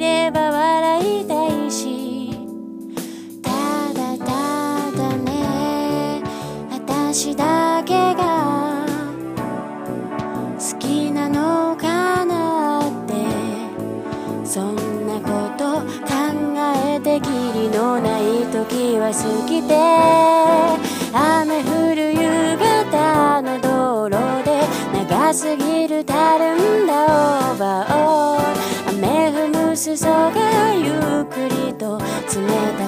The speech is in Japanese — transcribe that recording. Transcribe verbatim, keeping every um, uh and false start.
れば笑いたいし、ただただね、私だけが好きなのかなって、そんなこと考えてきりのない時は過ぎて、雨降る夕方の道路で長すぎるたるんだオーバーを、雨踏む裾がゆっくりと冷た